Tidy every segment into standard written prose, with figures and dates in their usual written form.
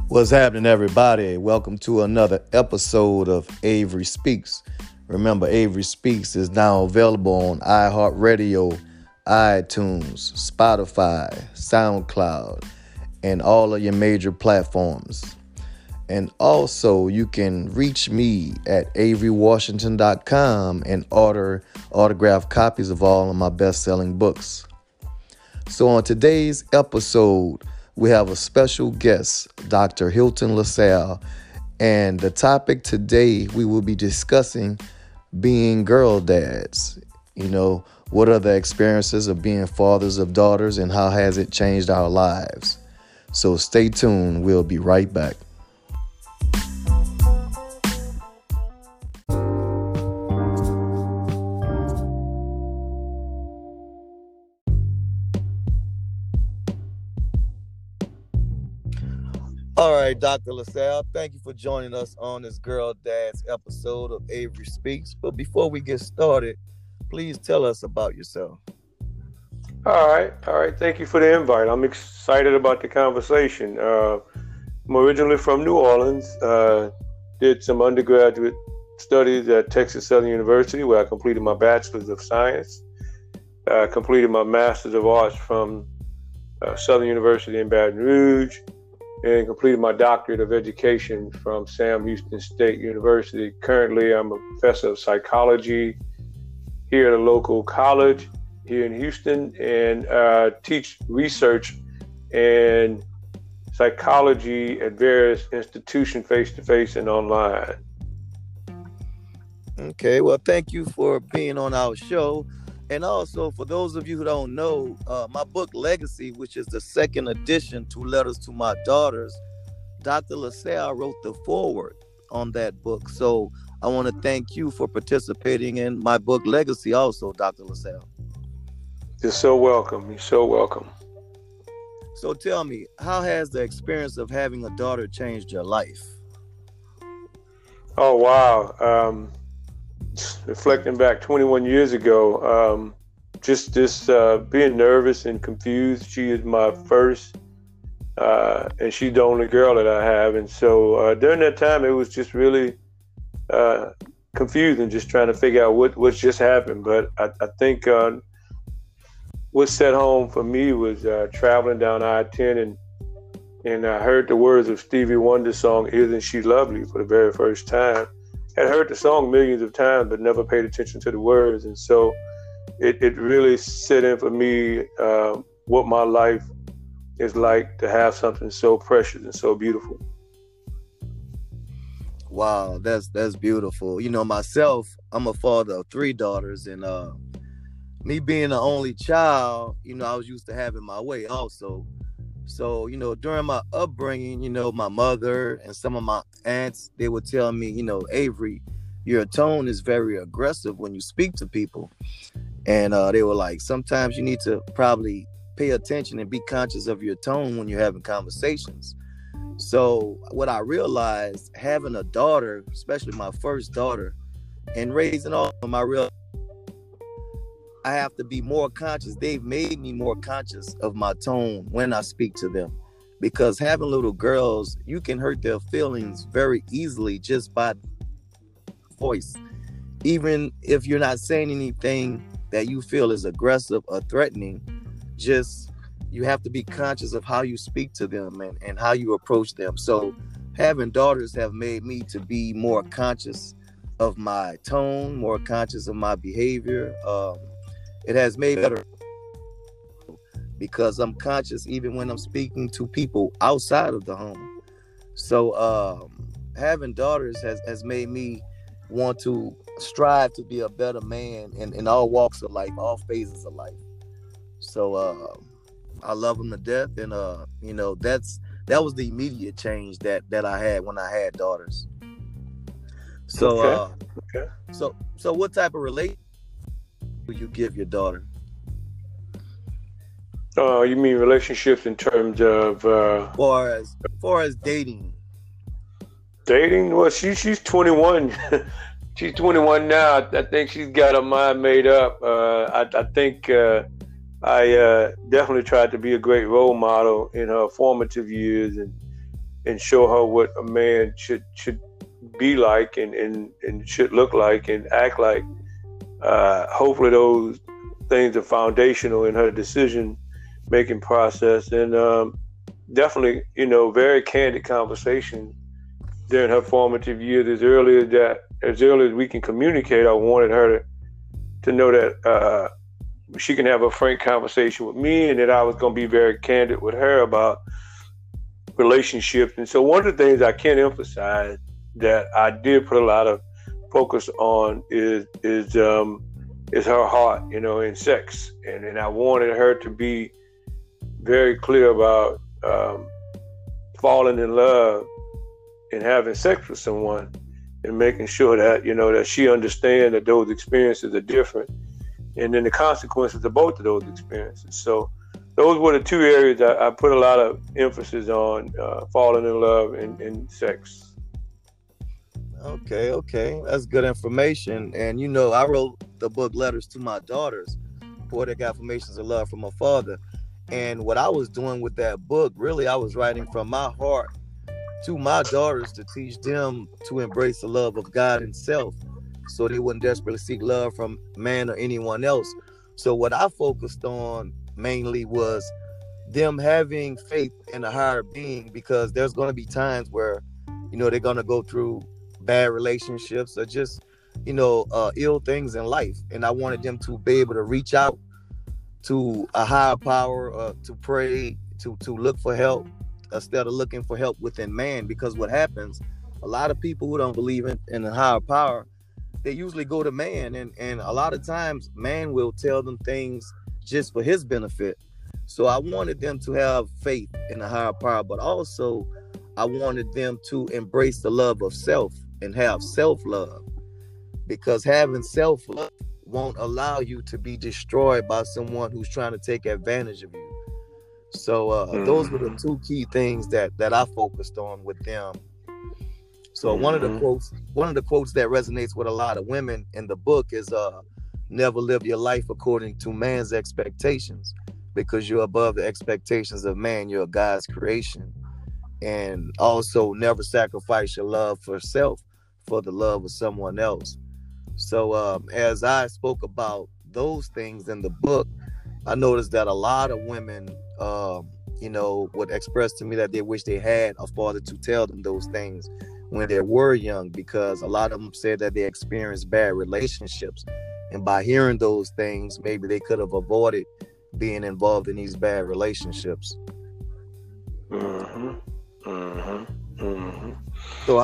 What's happening, everybody? Welcome to another episode of Avery Speaks. Remember, Avery Speaks is now available on iHeartRadio, iTunes, Spotify, SoundCloud, and all of your major platforms. And also, you can reach me at averywashington.com and order autographed copies of all of my best-selling books. So on today's episode, we have a special guest, Dr. Hilton LaSalle, and the topic today we will be discussing being girl dads. What are the experiences of being fathers of daughters and how has it changed our lives? So stay tuned, we'll be right back. All right, Dr. LaSalle, thank you for joining us on this Girl Dads episode of Avery Speaks. But before we get started, please tell us about yourself. All right. Thank you for the invite. I'm excited about the conversation. I'm originally from New Orleans. Did some undergraduate studies at Texas Southern University, where I completed my Bachelor's of Science. Completed my Master's of Arts from Southern University in Baton Rouge, and completed my Doctorate of Education from Sam Houston State University. Currently, I'm a professor of psychology here at a local college here in Houston, and teach research and psychology at various institutions, face-to-face and online. Okay, well, thank you for being on our show. And also, for those of you who don't know, my book Legacy, which is the second edition to Letters to My Daughters, Dr. LaSalle wrote the foreword on that book. So I want to thank you for participating in my book Legacy also, Dr. LaSalle. You're so welcome. You're so welcome. So tell me, how has the experience of having a daughter changed your life? Oh, wow. Reflecting back 21 years ago, just being nervous and confused. She is my first, and she's the only girl that I have. And so during that time, it was just really confusing, just trying to figure out what just happened. But I think what set home for me was traveling down I-10, and I heard the words of Stevie Wonder's song, "Isn't She Lovely?" for the very first time. Had heard the song millions of times, but never paid attention to the words. And so it really set in for me what my life is like to have something so precious and so beautiful. Wow, that's beautiful. Myself, I'm a father of three daughters, and me being the only child, I was used to having my way also. So, during my upbringing, my mother and some of my aunts, they would tell me, Avery, your tone is very aggressive when you speak to people. And they were like, sometimes you need to probably pay attention and be conscious of your tone when you're having conversations. So what I realized, having a daughter, especially my first daughter, and raising all of them, I have to be more conscious. They've made me more conscious of my tone when I speak to them, because having little girls, you can hurt their feelings very easily just by voice. Even if you're not saying anything that you feel is aggressive or threatening, just you have to be conscious of how you speak to them and how you approach them. So having daughters have made me to be more conscious of my tone, more conscious of my behavior. It has made better because I'm conscious even when I'm speaking to people outside of the home. So having daughters has made me want to strive to be a better man in all walks of life, all phases of life. So I love them to death, and that was the immediate change that I had when I had daughters. So Okay. So what type of relationship do you give your daughter? You mean relationships in terms of far as dating? Dating? Well, she's 21. She's 21 now. I think she's got her mind made up. I think I definitely tried to be a great role model in her formative years, and and show her what a man should be like and should look like and act like. Hopefully those things are foundational in her decision making process, and definitely, very candid conversation during her formative years. As early as we can communicate, I wanted her to know that she can have a frank conversation with me, and that I was going to be very candid with her about relationships. And so one of the things I can emphasize that I did put a lot of focus on is her heart, in sex, and I wanted her to be very clear about falling in love and having sex with someone, and making sure that that she understands that those experiences are different, and then the consequences of both of those experiences. So those were the two areas I put a lot of emphasis on: falling in love and sex. Okay. That's good information. And I wrote the book Letters to My Daughters, Poetic Affirmations of Love from My Father. And what I was doing with that book, really, I was writing from my heart to my daughters to teach them to embrace the love of God and self, so they wouldn't desperately seek love from man or anyone else. So what I focused on mainly was them having faith in a higher being, because there's going to be times where, they're going to go through bad relationships or just, ill things in life. And I wanted them to be able to reach out to a higher power, to pray, to look for help instead of looking for help within man. Because what happens, a lot of people who don't believe in a higher power, they usually go to man, and a lot of times man will tell them things just for his benefit. So I wanted them to have faith in a higher power, but also I wanted them to embrace the love of self and have self-love, because having self-love won't allow you to be destroyed by someone who's trying to take advantage of you. So those were the two key things that I focused on with them. So one of the quotes that resonates with a lot of women in the book is never live your life according to man's expectations, because you're above the expectations of man. You're God's creation. And also never sacrifice your love for self for the love of someone else. So as I spoke about those things in the book, I noticed that a lot of women would express to me that they wish they had a father to tell them those things when they were young, because a lot of them said that they experienced bad relationships, and by hearing those things, maybe they could have avoided being involved in these bad relationships. So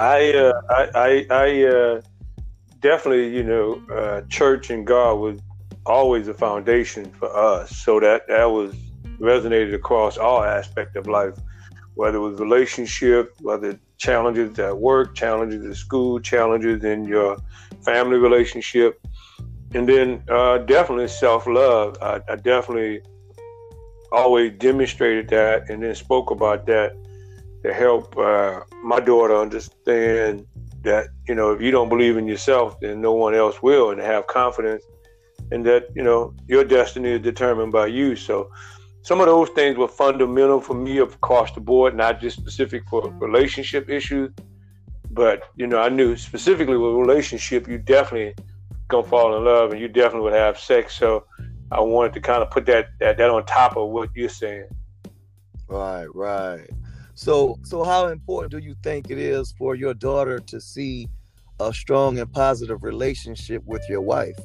I definitely, church and God was always a foundation for us. So that was resonated across all aspects of life, whether it was relationship, whether challenges at work, challenges at school, challenges in your family relationship, and then definitely self-love. I definitely always demonstrated that, and then spoke about that to help my daughter understand that, if you don't believe in yourself, then no one else will, and have confidence in that, your destiny is determined by you. So some of those things were fundamental for me across the board, not just specific for relationship issues, but, I knew specifically with relationship, you definitely gonna fall in love and you definitely would have sex. So I wanted to kind of put that on top of what you're saying. Right. So how important do you think it is for your daughter to see a strong and positive relationship with your wife?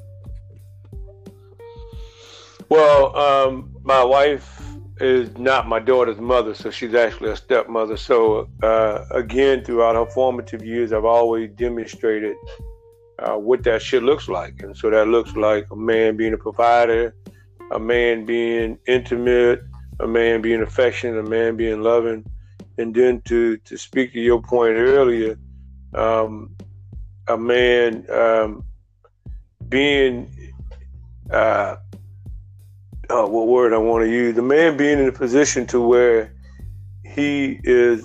Well, my wife is not my daughter's mother, so she's actually a stepmother. So again, throughout her formative years, I've always demonstrated what that shit looks like. And so that looks like a man being a provider, a man being intimate, a man being affectionate, a man being loving. And then to speak to your point earlier, a man being, what word I want to use? The man being in a position to where he is,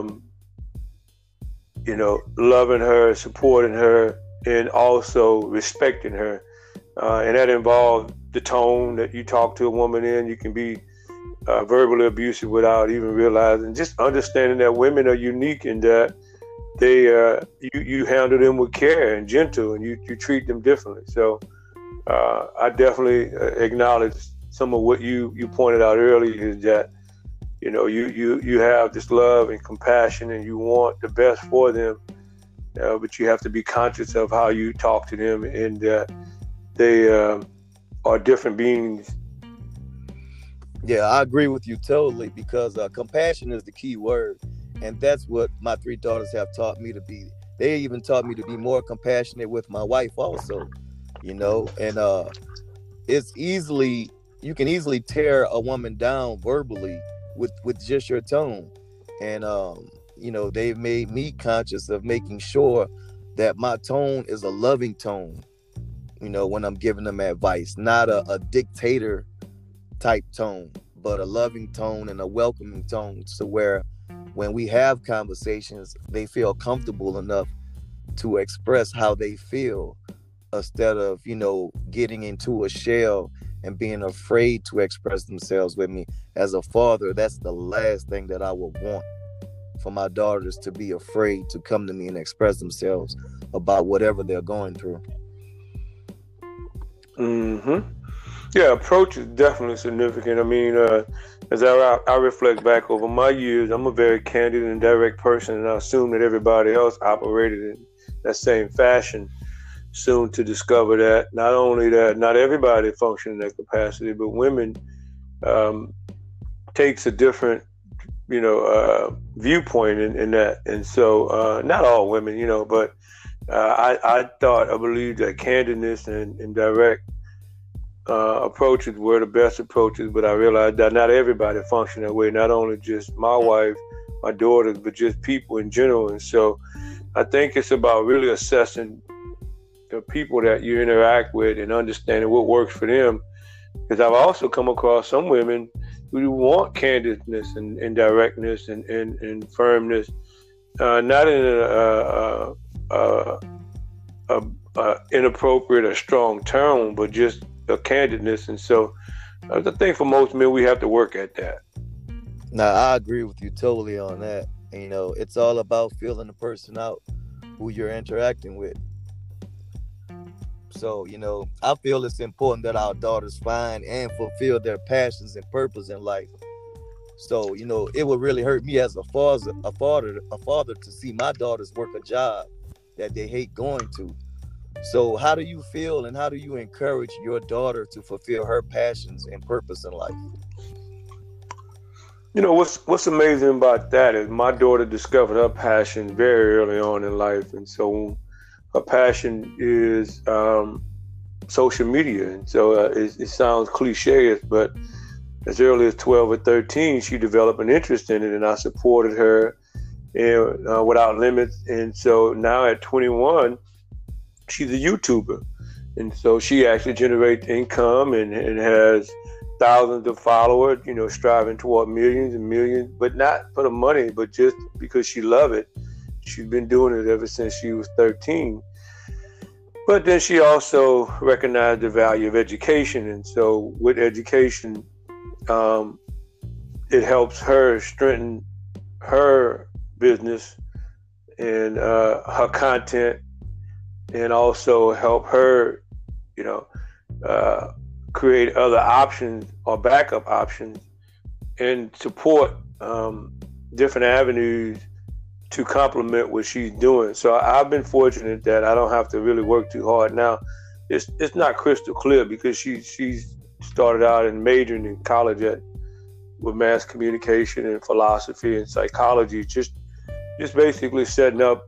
loving her, supporting her, and also respecting her. And that involves the tone that you talk to a woman in. You can be verbally abusive without even realizing. Just understanding that women are unique in that they you handle them with care and gentle, and you treat them differently. So I definitely acknowledge some of what you pointed out earlier, is that you have this love and compassion, and you want the best for them, but you have to be conscious of how you talk to them, and that they are different beings. Yeah, I agree with you totally, because compassion is the key word. And that's what my three daughters have taught me to be. They even taught me to be more compassionate with my wife also, and you can easily tear a woman down verbally with just your tone. And, they've made me conscious of making sure that my tone is a loving tone, when I'm giving them advice, not a dictator type tone, but a loving tone and a welcoming tone, to where when we have conversations, they feel comfortable enough to express how they feel, instead of, getting into a shell and being afraid to express themselves with me. As a father, that's the last thing that I would want for my daughters, to be afraid to come to me and express themselves about whatever they're going through. Mm-hmm. Yeah, approach is definitely significant. I mean, as I reflect back over my years, I'm a very candid and direct person, and I assume that everybody else operated in that same fashion. Soon to discover that not only that not everybody functions in that capacity, but women takes a different, viewpoint in that. And so not all women, but I believe that candidness and direct approaches were the best approaches, but I realized that not everybody functions that way, not only just my wife, my daughters, but just people in general. And so I think it's about really assessing the people that you interact with and understanding what works for them. Because I've also come across some women who want candidness and directness and firmness, not in a inappropriate or strong tone, but just a candidness. And so I think for most men, we have to work at that. Now, I agree with you totally on that. It's all about feeling the person out who you're interacting with. So, I feel it's important that our daughters find and fulfill their passions and purpose in life. So, it would really hurt me as a father to see my daughters work a job that they hate going to. So how do you feel, and how do you encourage your daughter to fulfill her passions and purpose in life? What's amazing about that is my daughter discovered her passion very early on in life. And so her passion is social media. And so it sounds cliche, but as early as 12 or 13, she developed an interest in it, and I supported her without limits. And so now at 21, she's a YouTuber. And so she actually generates income and has thousands of followers, striving toward millions and millions, but not for the money, but just because she loves it. She's been doing it ever since she was 13. But then she also recognized the value of education. And so with education, it helps her strengthen her business and her content, and also help her, create other options or backup options, and support different avenues to complement what she's doing. So I've been fortunate that I don't have to really work too hard. Now, it's not crystal clear, because she's started out and majoring in college with mass communication and philosophy and psychology, just basically setting up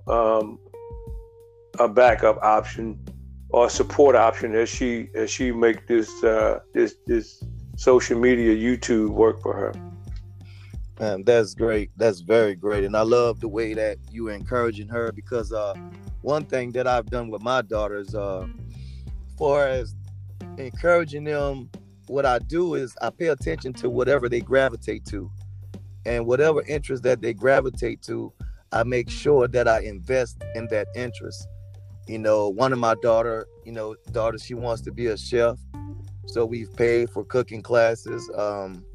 a backup option or support option as she make this social media YouTube work for her. That's great. That's very great. And I love the way that you are encouraging her, because one thing that I've done with my daughters, far as encouraging them, what I do is I pay attention to whatever they gravitate to, and whatever interest that they gravitate to, I make sure that I invest in that interest. One of my daughters, she wants to be a chef. So we've paid for cooking classes.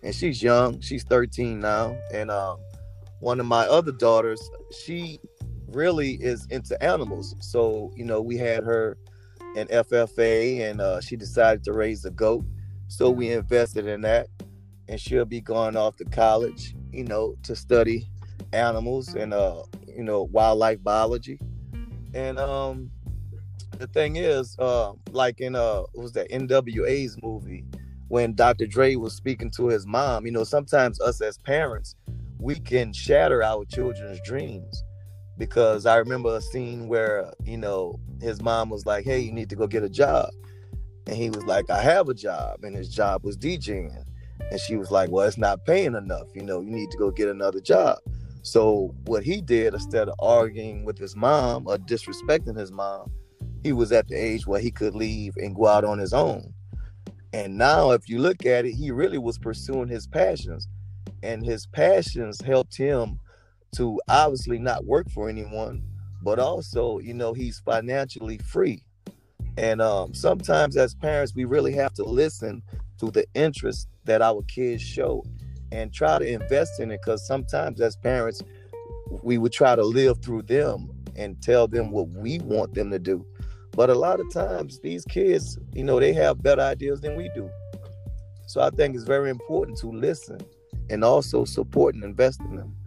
and she's young. She's 13 now. And one of my other daughters, she really is into animals. So, we had her in FFA, and she decided to raise a goat. So we invested in that, and she'll be going off to college, to study animals and wildlife biology. And the thing is, like in what was that NWA's movie, when Dr. Dre was speaking to his mom, sometimes us as parents, we can shatter our children's dreams. Because I remember a scene where, his mom was like, hey, you need to go get a job. And he was like, I have a job. And his job was DJing. And she was like, well, it's not paying enough. You need to go get another job. So what he did, instead of arguing with his mom or disrespecting his mom, he was at the age where he could leave and go out on his own. And now, if you look at it, he really was pursuing his passions. And his passions helped him to obviously not work for anyone, but also, he's financially free. And sometimes as parents, we really have to listen to the interest that our kids show and try to invest in it, because sometimes as parents, we would try to live through them and tell them what we want them to do. But a lot of times these kids, they have better ideas than we do. So I think it's very important to listen and also support and invest in them.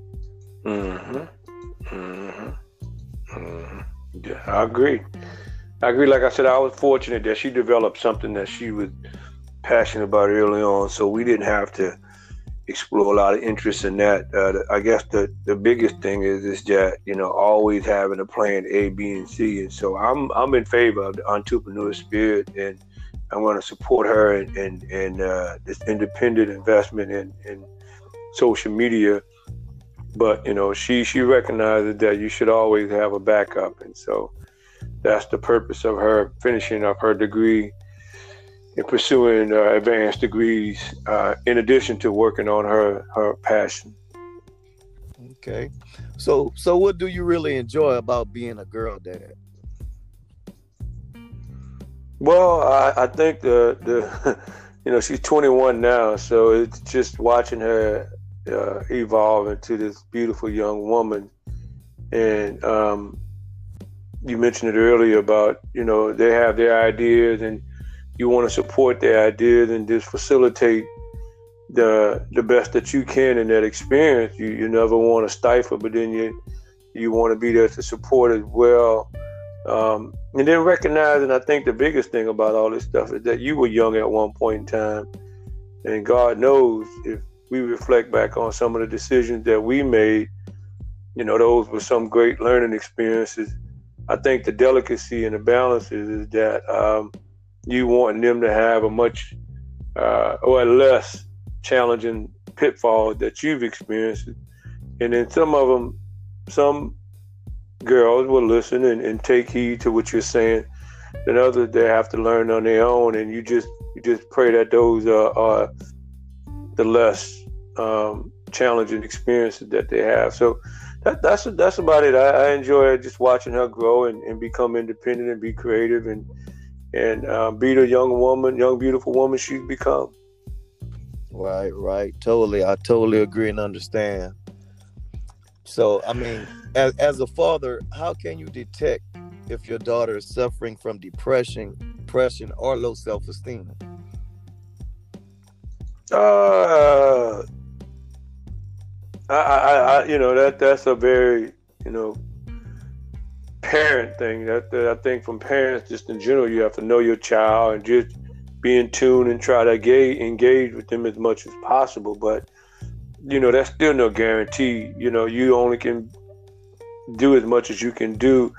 Yeah, I agree. Like I said, I was fortunate that she developed something that she was passionate about early on, so we didn't have to explore a lot of interest in that. I guess the biggest thing is that always having a plan A, B, and C. And so I'm in favor of the entrepreneur spirit, and I'm going to support her in this independent investment in social media. But she recognizes that you should always have a backup, and so that's the purpose of her finishing up her degree and pursuing advanced degrees, in addition to working on her passion. Okay, so what do you really enjoy about being a girl dad? Well, I think the she's 21 now, so it's just watching her evolve into this beautiful young woman. And you mentioned it earlier about they have their ideas, and you want to support their ideas and just facilitate the best that you can in that experience. You never want to stifle, but then you want to be there to support as well. And then recognizing, I think the biggest thing about all this stuff is that you were young at one point in time, and God knows if we reflect back on some of the decisions that we made, those were some great learning experiences. I think the delicacy and the balance is that you want them to have a much or less challenging pitfall that you've experienced. And then some girls will listen and take heed to what you're saying. And others, they have to learn on their own. And you just pray that those are the less challenging experiences that they have. So that's about it. I enjoy just watching her grow and become independent and be creative and be the young beautiful woman she's become. Right. Totally. I totally agree and understand. So, I mean, as a father, how can you detect if your daughter is suffering from depression, or low self-esteem? That's a very, parent thing. That I think from parents, just in general, you have to know your child and just be in tune and try to engage with them as much as possible. But, that's still no guarantee. You only can do as much as you can do.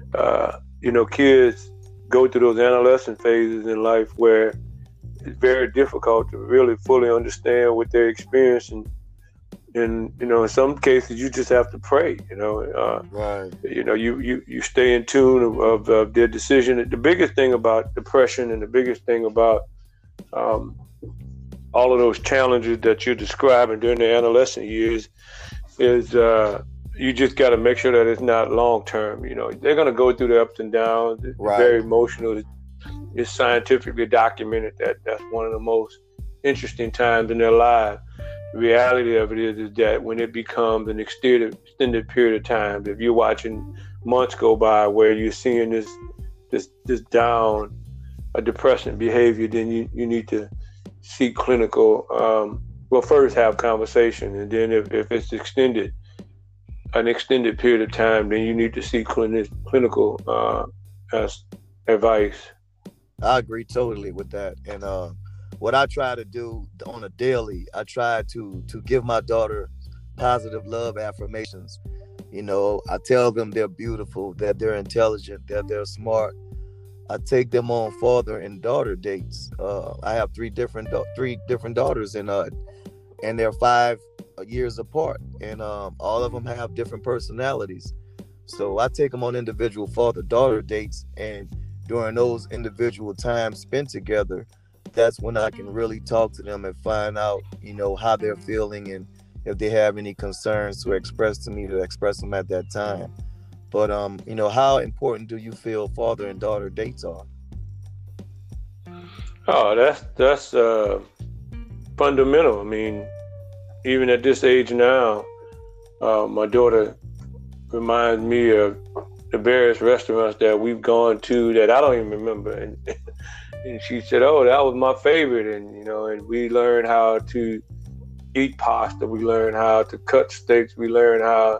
Kids go through those adolescent phases in life where it's very difficult to really fully understand what they're experiencing. And in some cases, you just have to pray. Right. You stay in tune of their decision. The biggest thing about depression and the biggest thing about all of those challenges that you're describing during the adolescent years is you just got to make sure that it's not long term. They're going to go through the ups and downs. It's right. Very emotional. It's scientifically documented that that's one of the most interesting times in their lives. The reality of it is that when it becomes an extended period of time, if you're watching months go by where you're seeing this down, a depressing behavior, then you need to seek clinical. Well, first have conversation, and then if it's an extended period of time, then you need to seek clinical advice. I agree totally with that. And what I try to do on a daily, I try to give my daughter positive love affirmations. You know, I tell them they're beautiful, that they're intelligent, that they're smart. I take them on father and daughter dates. I have three different daughters, and they're 5 years apart, and all of them have different personalities. So I take them on individual father-daughter dates, and during those individual times spent together, that's when I can really talk to them and find out, how they're feeling, and if they have any concerns to express them at that time. But how important do you feel father and daughter dates are? Oh, that's fundamental. I mean, even at this age now, my daughter reminds me of the various restaurants that we've gone to that I don't even remember, and she said, "Oh, that was my favorite," and we learned how to eat pasta, we learned how to cut steaks, we learned how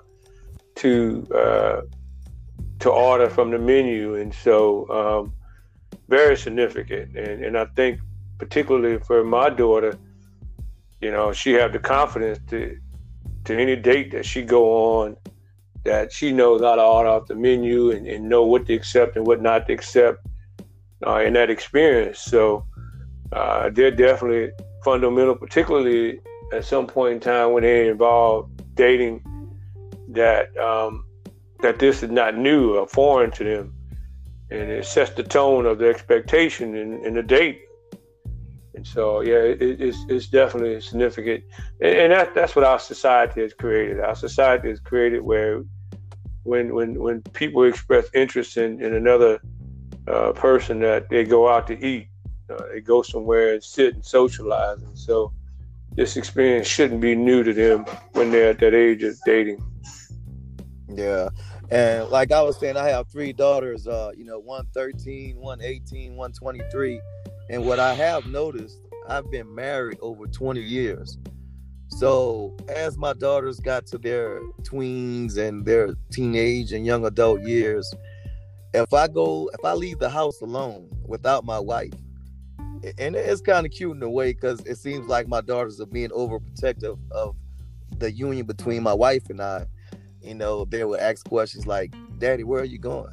to order from the menu, and so very significant. And I think particularly for my daughter, she have the confidence to any date that she go on, that she knows how to order off the menu and know what to accept and what not to accept in that experience. So they're definitely fundamental, particularly at some point in time when they involve dating, that this is not new or foreign to them, and it sets the tone of the expectation in the date. And so, yeah, it's definitely significant, and that's what our society has created. Our society has created where when people express interest in another person, that they go out to eat, they go somewhere and sit and socialize. And so this experience shouldn't be new to them when they're at that age of dating. Yeah. And like I was saying, I have 3 daughters, one 13, one 18, one 23. And what I have noticed, I've been married over 20 years. So as my daughters got to their tweens and their teenage and young adult years, if I leave the house alone without my wife, and it's kind of cute in a way, because it seems like my daughters are being overprotective of the union between my wife and I. They would ask questions like, "Daddy, where are you going?"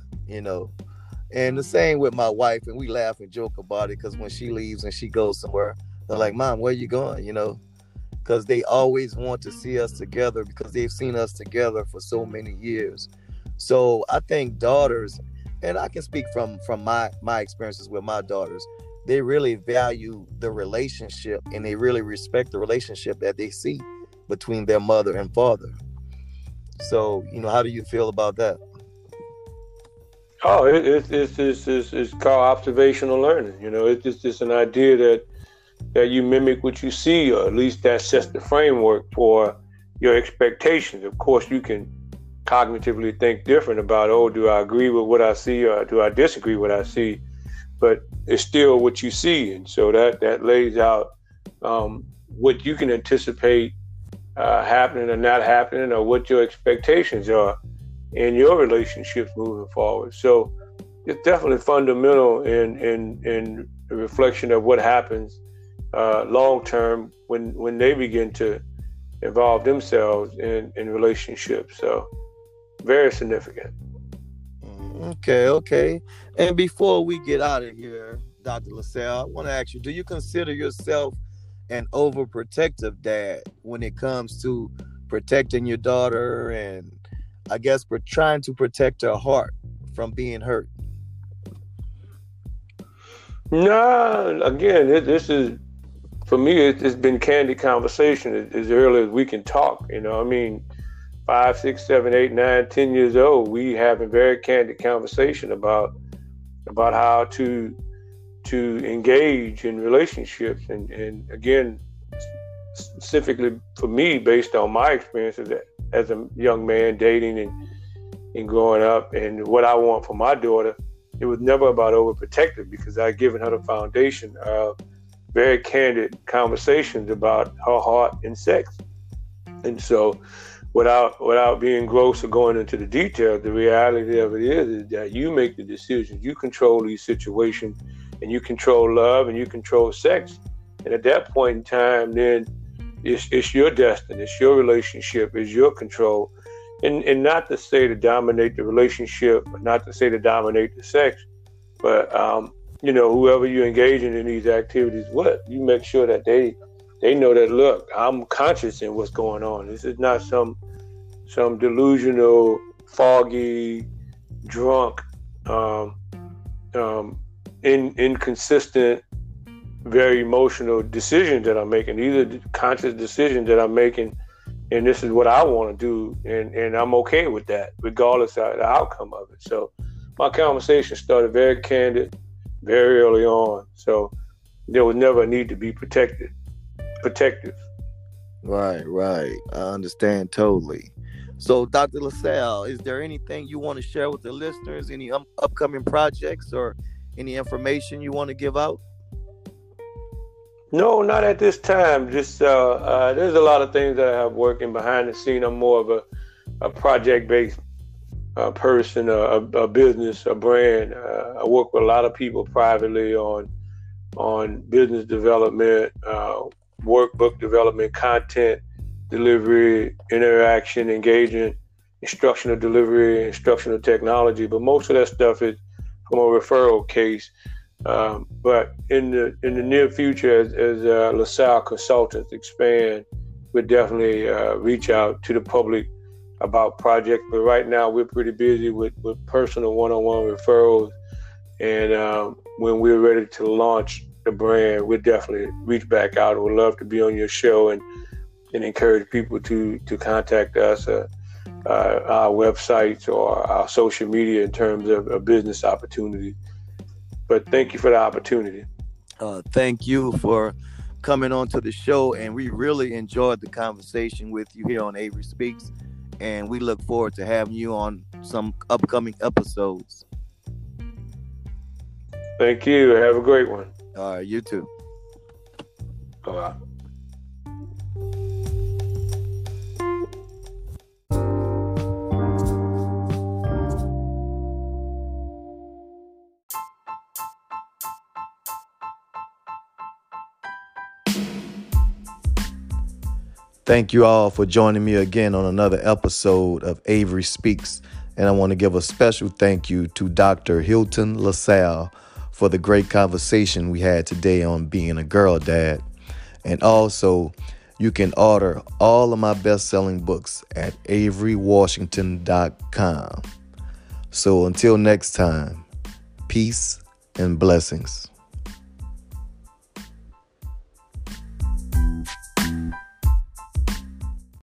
And the same with my wife, and we laugh and joke about it, because when she leaves and she goes somewhere, they're like, "Mom, where are you going?" Because they always want to see us together, because they've seen us together for so many years. So I think daughters, and I can speak from my experiences with my daughters, they really value the relationship, and they really respect the relationship that they see between their mother and father. So, how do you feel about that? Oh, it's called observational learning. It's just an idea that you mimic what you see, or at least that sets the framework for your expectations. Of course, you can cognitively think different about, do I agree with what I see, or do I disagree with what I see? But it's still what you see, and so that lays out what you can anticipate happening or not happening, or what your expectations are in your relationships moving forward. So it's definitely fundamental in the reflection of what happens long term when they begin to involve themselves in relationships. So very significant. Okay. And before we get out of here, Dr. LaSalle, I want to ask you, do you consider yourself an overprotective dad when it comes to protecting your daughter, and I guess we're trying to protect her heart from being hurt? No, again, this is, for me, it's been candid conversation as early as we can talk. 5, 6, 7, 8, 9, 10 years old, we having very candid conversation about how to to engage in relationships. And again, specifically for me, based on my experiences as a young man dating and growing up, and what I want for my daughter, it was never about overprotective, because I'd given her the foundation of very candid conversations about her heart and sex. And so without being gross or going into the details, the reality of it is that you make the decisions, you control these situations, and you control love and you control sex. And at that point in time, then it's your destiny, it's your relationship, it's your control. And not to say to dominate the relationship, not to say to dominate the sex, but whoever you're engaging in these activities with, you make sure that they know that, look, I'm conscious in what's going on. This is not some delusional, foggy, drunk, inconsistent, very emotional decisions that I'm making. These are conscious decisions that I'm making, and this is what I want to do, and I'm okay with that, regardless of the outcome of it. So my conversation started very candid, very early on. So there was never a need to be protective. Right. I understand totally. So, Dr. LaSalle, is there anything you want to share with the listeners? Any upcoming projects or any information you want to give out? No, not at this time. Just there's a lot of things that I have working behind the scene. I'm more of a project-based person, a business, a brand. I work with a lot of people privately on business development, workbook development, content delivery, interaction, engagement, instructional delivery, instructional technology. But most of that stuff is from a referral case. But in the near future, as LaSalle Consultants expand, we'll definitely reach out to the public about projects. But right now, we're pretty busy with personal one-on-one referrals. And when we're ready to launch the brand, we'll definitely reach back out. We'd love to be on your show and encourage people to contact us, our websites or our social media in terms of business opportunities. But thank you for the opportunity. Thank you for coming on to the show, and we really enjoyed the conversation with you here on Avery Speaks, and we look forward to having you on some upcoming episodes. Thank you. Have a great one. All right, you too. Bye-bye. Thank you all for joining me again on another episode of Avery Speaks. And I want to give a special thank you to Dr. Hilton LaSalle for the great conversation we had today on being a girl dad. And also, you can order all of my best-selling books at averywashington.com. So until next time, peace and blessings.